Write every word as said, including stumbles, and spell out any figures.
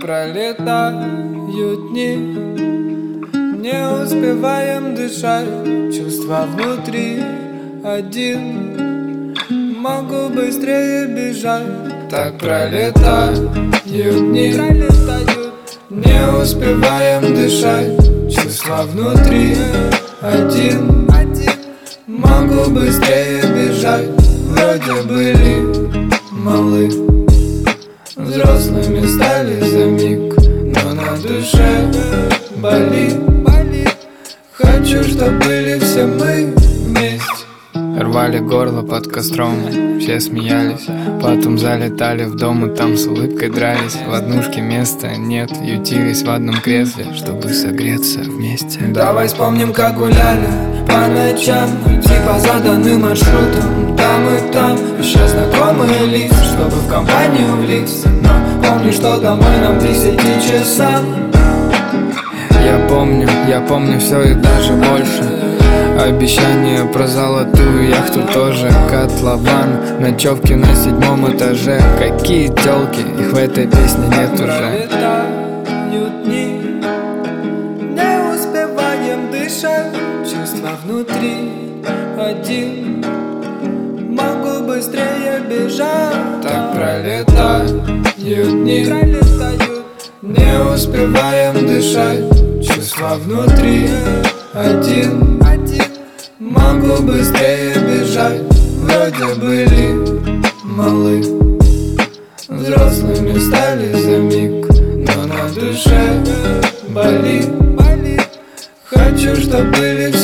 пролетают дни, не успеваем дышать, чувства внутри один. Могу быстрее бежать. Так пролетают дни, не успеваем дышать, чувства внутри один. Могу быстрее бежать. Вроде были малы, взрослыми стали за миг, но на душе болит. Хочу, чтоб были все мы вместе. Рвали горло под костром, все смеялись. Потом залетали в дом и там с улыбкой дрались. В однушке места нет, ютились в одном кресле, чтобы согреться вместе. Давай вспомним, как гуляли по ночам, идти по заданным маршрутам. Там и там еще знакомые лица, чтобы в компанию влиться. Но помни, что домой нам к десяти часам. Я помню, я помню все и даже больше. Обещание про золотую яхту тоже. Котлован, ночевки на седьмом этаже. Какие тёлки, их в этой песне нет уже. Пролетают дни, не успеваем дышать, чувства внутри один. Могу быстрее бежать. Так пролетают дни, не успеваем дышать, чувства внутри один. Могу быстрее бежать. Вроде были малы, взрослыми стали за миг, но на душе болит. Хочу, чтоб были